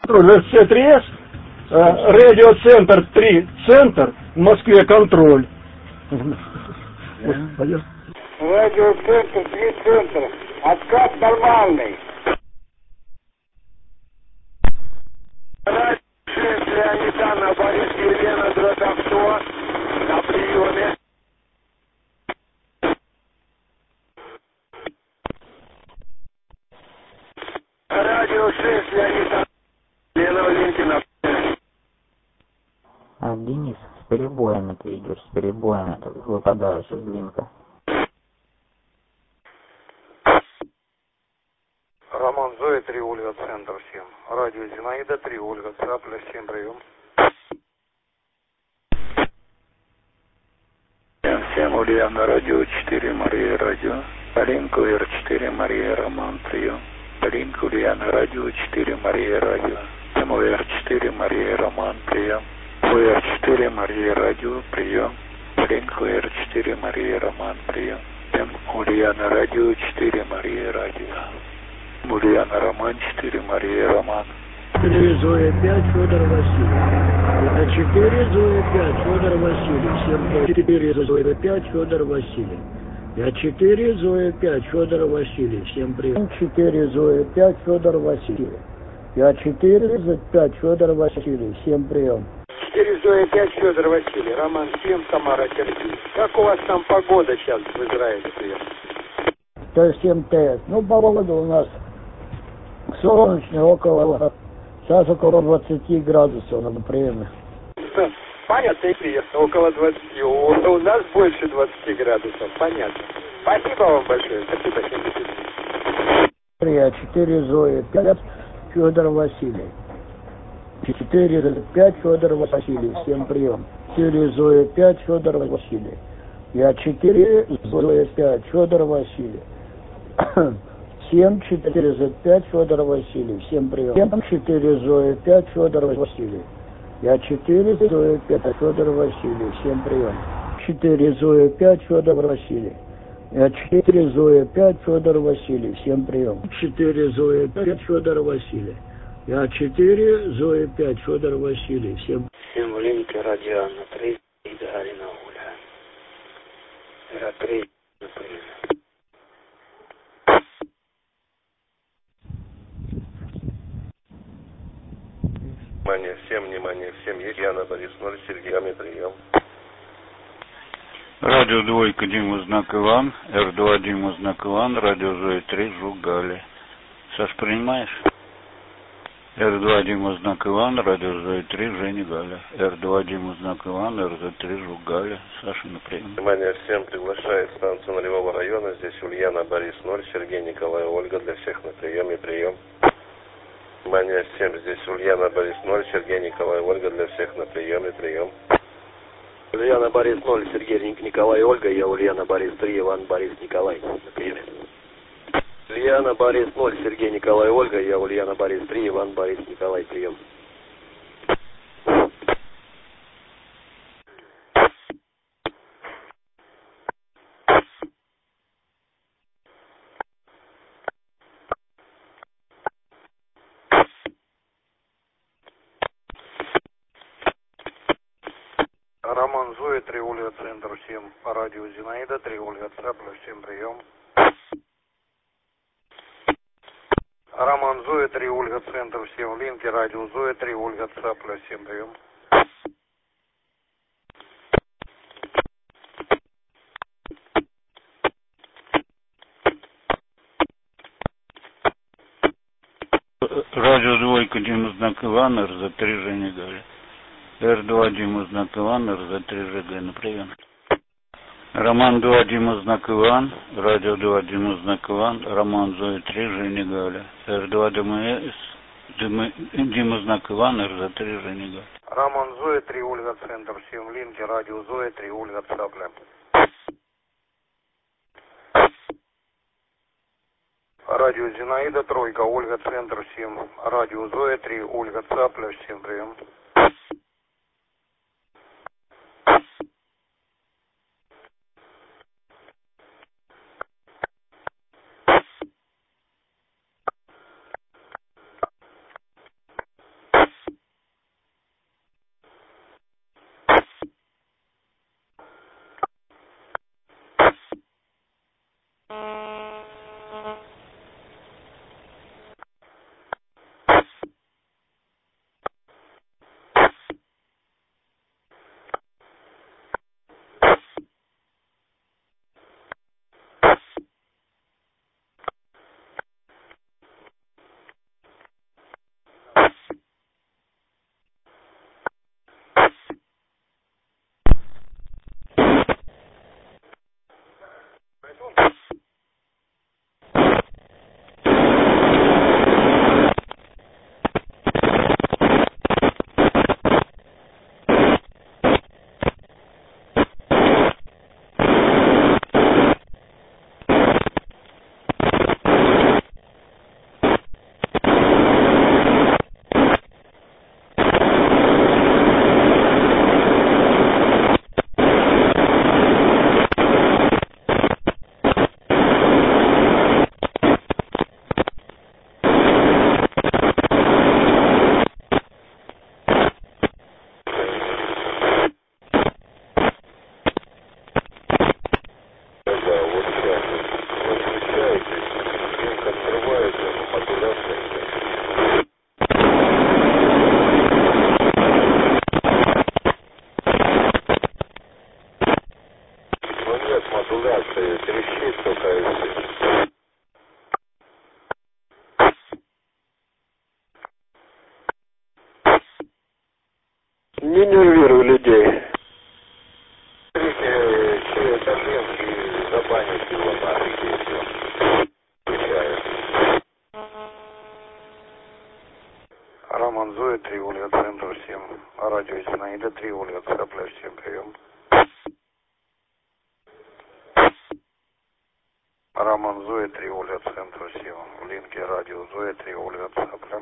РЦ-3С, радиоцентр 3, центр, в Москве контроль. Радиоцентр 3, центр, откат нормальный. Радио 6, Леонидана, Борис, Елена, Дротовцова, на приеме. Радио 6, Леонидана, Елена Валентина. Денис, с перебоем это идешь, с перебоем это выпадаешь из линка. Роман Зоя, 3, Ольга, центр, всем. Радио Зинаида, 3, Ольга, Цапля, всем прием. Всем Ульяна, радио 4, Мария, радио. Полинка, Р4, Мария, Роман, прием. Полинка, Ульяна, радио 4, Мария, радио. МР4, Мария, Роман, прием. УР4, Мария, радио, прием. Полинка, Р4, Мария, Роман, прием. Ульяна, радио 4, Мария, радио. Ульяна, Роман 4, Мария, Роман. 4, Зоя 5, Федор Василий. 4, Зоя 5, Федор Василий. 4, Зоя 5, Федор Василий. 4, Зоя 5, Федор Василий. Всем привет. 4, Зоя 5, Федор Василий. 4, Зоя 5, Федор Василий. Всем прием. 4, Зоя 5, Федор Василий. Роман 7, Тамара Сергей. Как у вас там погода сейчас в Израиле? Т7 ТС. Ну, погода у нас солнечная, сейчас около 20 градусов на приеме. Понятно, приятно, около 20. У нас больше 20 градусов, понятно. Спасибо вам большое, спасибо. 4, Зоя 5, Федор Василий. 4, 5, Федор Василий. Всем прием. 4, Зоя 5, Федор Василий. 4, Зоя 5, Федор Василий. 7, 4, 5, Федор Василий. Всем прием. 7, 4, Зоя 5, Федор Василий. 4, Зоя 5, Федор Василий. Всем прием. 4, Зоя 5, Федор Василий. 4, Зоя 5, Федор Василий. Всем прием. 4, Зоя 5, Федор Василий. 4, Зоя 5, Федор Василий. Всем в линке радио на 3 и Галина Оля. Era 3, например. Внимание, всем, Яна, Борис 0, Сергей, прием. Радио двойка, Дима, знак Иван, Р2, Дима, знак Иван, радио Зоя 3, Жук, Галя. Саш, принимаешь? Р2, Дима, знак Иван, радио Зоя 3, Женя, Галя. Р2, Дима, знак Иван, РЗ3, Жук, Галя. Саша, на прием. Внимание, всем, приглашает станцию нулевого района, здесь Ульяна, Борис 0, Сергей, Николай, Ольга, для всех на приеме, прием. Внимание, всем, здесь Ульяна, Борис 0, Сергей, Николай, Ольга, для всех на приеме, прием. Ульяна, Борис 0, Сергей, Николай, Ольга, я Ульяна, Борис 3, Иван, Борис, Николай, на приеме. Ульяна, Борис 0, Сергей, Николай, Ольга, я Ульяна, Борис 3, Иван, Борис, Николай, прием. Роман Зоя, 3, Ольга, центр, всем. По радио Зинаида, 3, Ольга, Цапля, всем прием. Роман Зоя, 3, Ольга, центр, всем в линке. Радио Зоя, 3, Ольга, Цапля, всем прием. Радио двойка, Дима, знак Иван, РЗ3, Женя, Галя. Р2, Дима, знак Иван, РЗ3, ЖГ, на прием. Роман 2, Дима, знак Иван, радио 2, Дима, знак Иван, Роман Зоя 3, Женя, Галя. Р2, Дима, знак Иван, РЗ3, Женя, Галя. Роман Зоя, 3, Ольга, центр, всем в линке. Радио Зоя, 3, Ольга, Цапля. Радио Зинаида, 3, Ольга, центр, всем. Радио Зоя, 3, Ольга, Цапля, всем прием. Не нервируй людей. Через Орленки забанить его нафиг, если он включает. Роман Зоя, 3 Ольга, центр, всем. Радио Зинаида, 3 Ольга, Цапля, всем прием. Роман Зоя, 3 Ольга, центр, всем. В линке радио Зоя, 3 Ольга, Цапля.